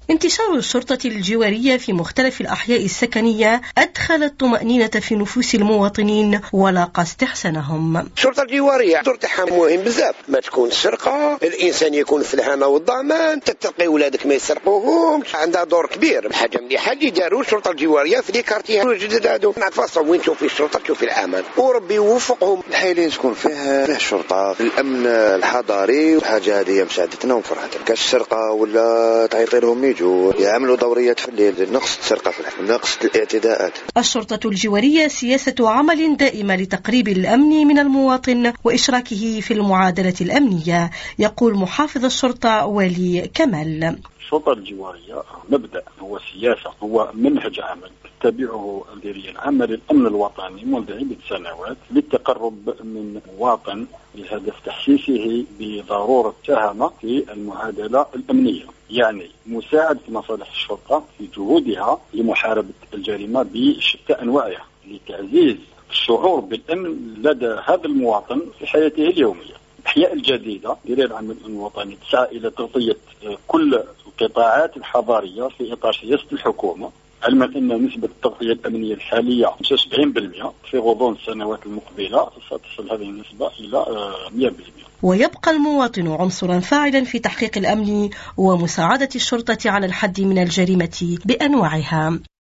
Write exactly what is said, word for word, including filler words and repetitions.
انتشار الشرطة الجوارية في مختلف الأحياء السكنية أدخل الطمأنينة في نفوس المواطنين ولاقى استحسانهم. الشرطة الجوارية دور تاعها مهم بزاف، ما تكون السرقة، الإنسان يكون في الهنا والضمان، تتقي ولادك ما يسرقوهمش، عندها دور كبير. حاجة مليحة اللي داروا الشرطة الجوارية في لي كارتيه الجدد هادو، مع تفاصيل وين تشوفي الشرطة تشوفي الأمان، وربي يوفقهم. الحالين تكون فيه فيه الشرطة، الأمن الحضاري وحاجة هذه مساعدتنا وفرحتنا. كاش السرقة ولا تعيطي لهم يجوا يعملوا دوريات في الليل، نقص السرقة في الحي، نقص الاعتداءات. الشرطة الجوارية سياسة عمل دائمة لتقريب الأمن من المواطن وإشراكه في المعادلة الأمنية، يقول محافظ الشرطة والي كمال. الشرطة الجوارية مبدأ، هو سياسة، هو منهج عمل تتبعه الإدارية العامة للأمن الوطني منذ عدة سنوات للتقرب من المواطن بهدف تحسيسه بضرورة تهمة في المعادلة الأمنية، يعني مساعدة مصالح الشرطة في جهودها لمحاربة الجريمة بشتى أنواعها، لتعزيز الشعور بالأمن لدى هذا المواطن في حياته اليومية. الأحياء الجديدة ديال العمل الوطني تسعى إلى تغطية كل القطاعات الحضارية في إطار سياسة الحكومة، علما أن نسبة التغطية الأمنية الحالية خمسة وسبعين بالمئة، في غضون السنوات المقبلة ستصل هذه النسبة إلى مئة بالمئة. ويبقى المواطن عنصرا فاعلا في تحقيق الأمن ومساعدة الشرطة على الحد من الجريمة بأنواعها.